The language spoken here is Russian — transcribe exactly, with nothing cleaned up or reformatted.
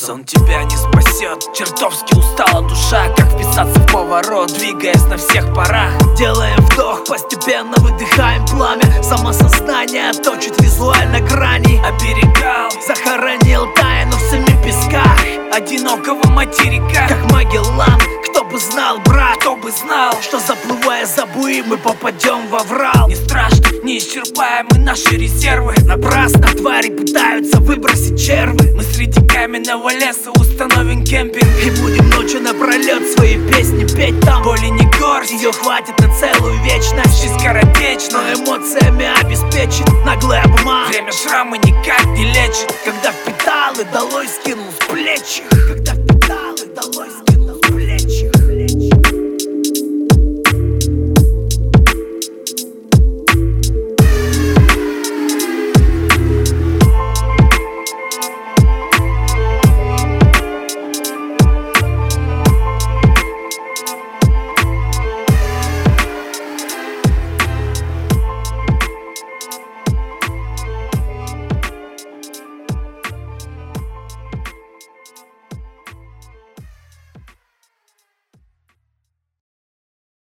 сон тебя не спасет. Чертовски устала душа, как вписаться в поворот, двигаясь на всех парах. Делаем вдох, постепенно выдыхаем пламя. Самосознание точит визуально грани. Оберегал, захоронил тайну в семи песках одинокого материка, как Магеллан. Кто бы знал, брат, кто бы знал, что заплывая за буи мы попадем во врал. Не страшно, неисчерпаемы наши резервы. Напрасно твари пытаются выбросить червы. Мы среди каменного леса установим кемпинг и будем ночью напролет свои песни петь там. Боли не горсть, ее хватит на целую вечность. Жизнь скоротечна, но эмоциями обеспечит наглый обман. Время шрамы никак не лечит. Когда впитал и долой скинул с плеч. Когда